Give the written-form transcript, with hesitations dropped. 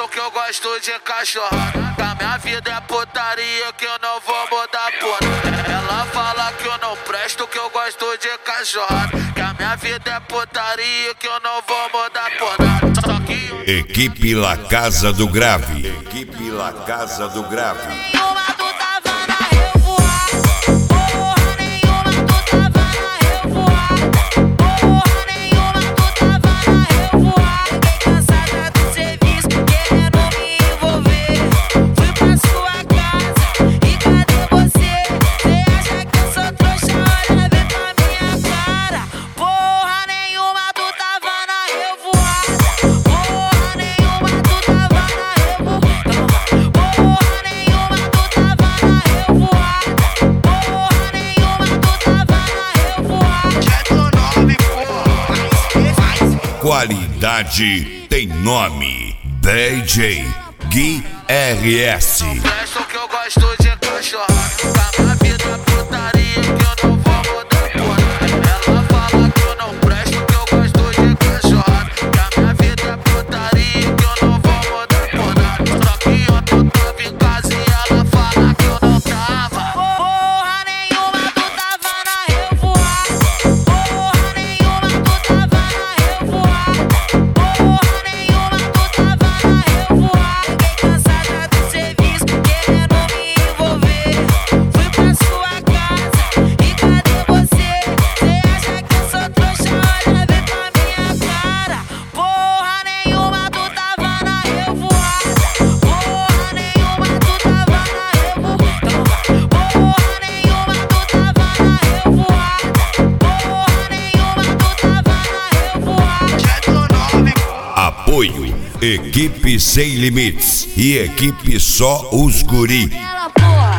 presto que eu gosto de cachorrada. Da minha vida é putaria que eu não vou mudar por nada. Ela fala que eu não presto que eu gosto de cachorrada. Que a minha vida é putaria que eu não vou mudar por nada. Só que Equipe La Casa do Grave. Equipe La Casa do Grave. Qualidade tem nome. DJ Gui RS. presto que eu gosto de cachorrada. Da minha vida é putaria que eu não vou mudar por nada. Ela fala que eu não presto que eu gosto de cachorrada. Que a minha vida é putaria que eu não vou mudar por nada. Só que ontem eu tava em casa e ela fala que eu não tava. Porra nenhuma, tu tava na revoada. Porra nenhuma, tu tava na revoada. Porra nenhuma, tu tava na revoada. Fiquei cansada do serviço, querendo me envolver. Fui pra sua casa e cadê você? Cê acha que eu sou trouxa? Olha bem pra minha cara. Porra nenhuma, tu tava na revoada. Porra nenhuma, tu tava na revoada. Porra nenhuma, tu tava na revoada. Porra nenhuma, tu tava na revoada. Apoio Equipe Sem Limites e Equipe Só os Guri. Ela, porra.